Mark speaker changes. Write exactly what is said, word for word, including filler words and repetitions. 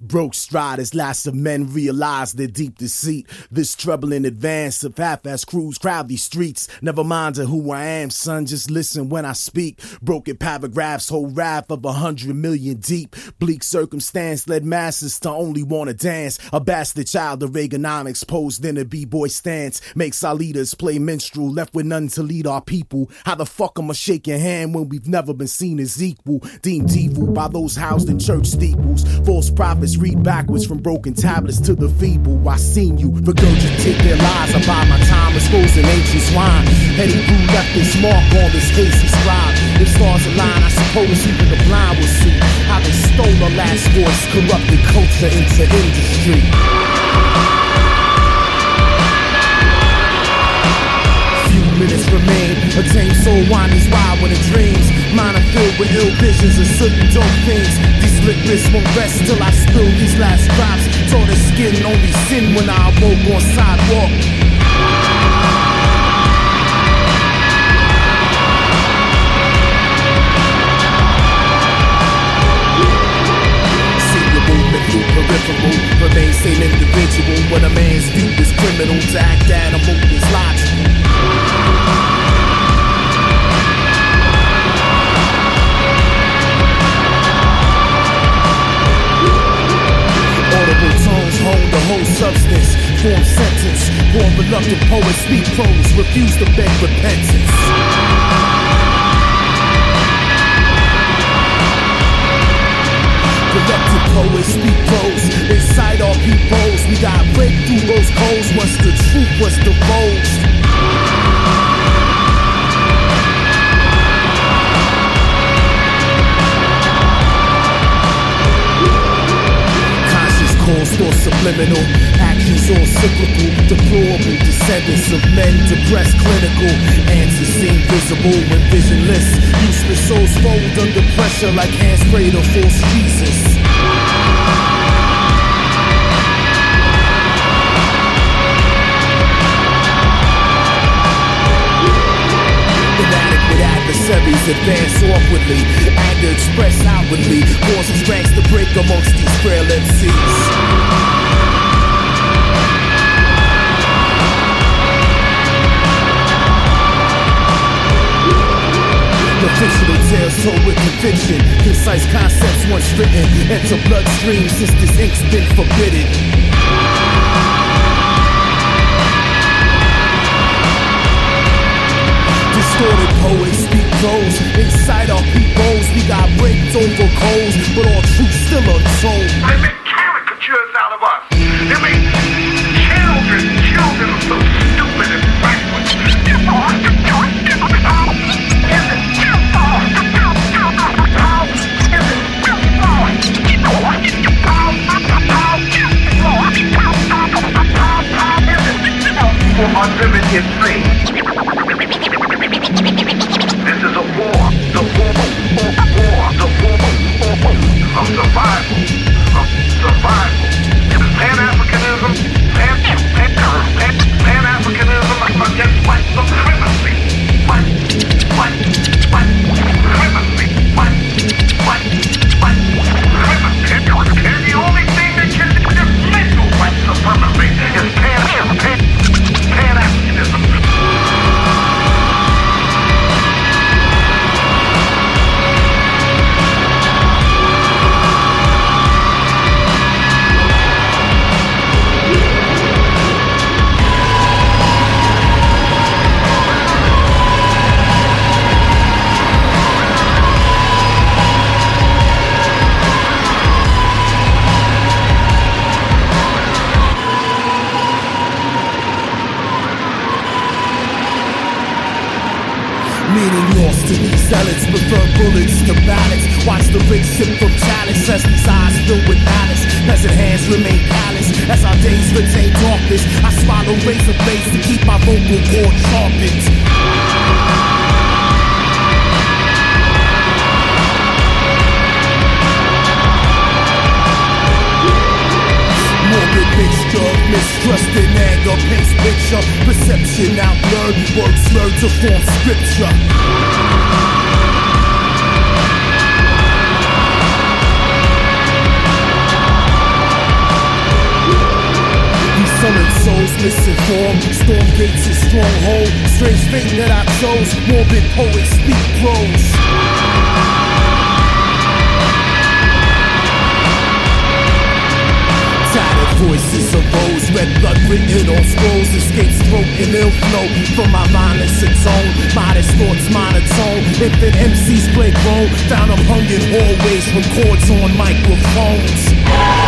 Speaker 1: Broke stride as lots of men realize their deep deceit. This trouble in advance of half-ass crews crowd these streets. Never mind to who I am, son, just listen when I speak. Broken paragraphs hold wrath of a hundred million deep. Bleak circumstance led masses to only want to dance. A bastard child of Reaganomics posed in a b-boy stance. Makes our leaders play minstrel, left with none to lead our people. How the fuck am I shake your hand when we've never been seen as equal? Deemed evil by those housed in church steeples. False prophets read backwards from broken tablets to the feeble. I seen you regurgitate their lies. I buy my time exposing ancient swine. Eddie Blue left his mark on this hasty scribe. If stars align, I suppose even the blind will see how they stole the last voice, corrupted culture into industry. Few minutes remain, a tame soul wanders wild with her dreams. Mine are filled with ill visions and certain dope things. These lit wrists won't rest till I spill these last drops. Tore the skin, only sin when I awoke on sidewalk. Peripheral, remain same individual. When a man's viewed as criminal, to act animal is logical. Audible tones hone the whole substance. Form sentence, born reluctant poets speak prose, refuse to beg repentance. Reluctant poets speak prose, inside our peoples. We got break through those codes once the truth was divulged. Conscious cause or subliminal, actions all cyclical. Deplorable descendants of men depressed clinical. Answers seem visible when visionless. Useless souls fold under pressure like hand sprayed or false Jesus. Inadequate adversaries advance awkwardly. Anger expressed outwardly causes ranks to break amongst these frail M Cs. Fictional tales told with conviction. Concise concepts once written enter bloodstream since this ink's been forbidden. Distorted poets speak prose. Inside our peoples we got raped over coals, but all truth still untold.
Speaker 2: They make caricatures out of us. They make children, children are so stupid and backwards. Unlimited free. This is a war, the war, war, the war of survival, of survival. Pan-Africanism, pan, pan, pan, Pan-Africanism against white supremacy, white, white, white supremacy, white, white, white supremacy. And the only thing that can dismantle white supremacy is pan, pan. Pan-Africanism.
Speaker 1: Meaning lost to these zealots, prefer bullets to ballots. Watch the rich sip from chalice as these eyes fill with malice. Peasant hands remain callous as our days retain darkness. I swallow razor blades to keep my vocal cord sharpened. Morbid mixture of mistrust and anger paints picture. Perception out blurred, words slurred to form scripture. misinformed. Storm gates and stronghold. Strange fate that I chose. Morbid poets speak prose. Tattered voices arose, red blood written on scrolls. Escapes throat and ill flow from my violence atone. Modest thoughts monotone. Infant M Cs play grown. Found them hung in hallways with cords on microphones.